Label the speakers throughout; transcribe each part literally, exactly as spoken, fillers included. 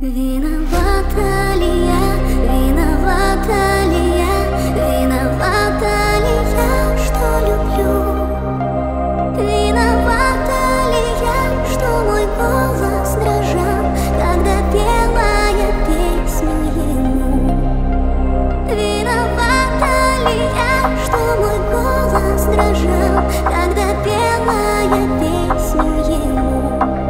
Speaker 1: Виновата ли я, виновата ли я, виновата ли я, что люблю? Виновата ли я, что мой голос дрожал, когда пела я песню ему? Виновата ли я, что мой голос дрожал, когда пела я песню ему?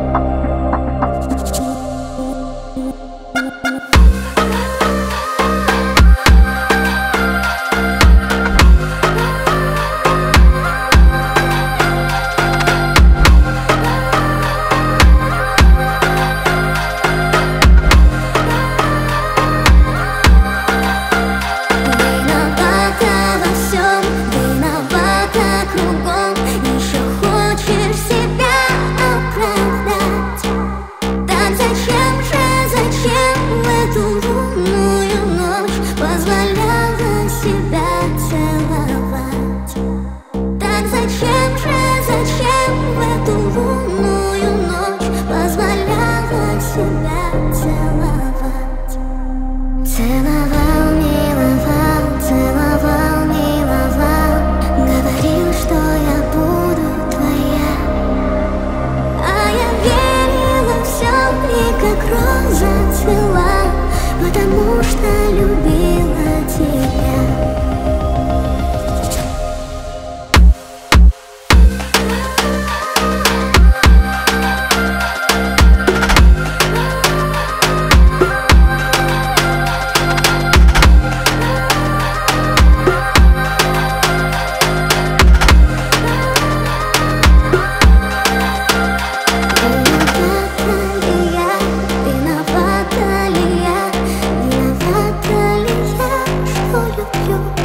Speaker 1: Зачем же, зачем в эту лунную ночь позволяла себя целовать? Целовал, миловал, целовал, миловал, говорил, что я буду твоя. А я верила все, и как роза цвела, потому что любила тебя. You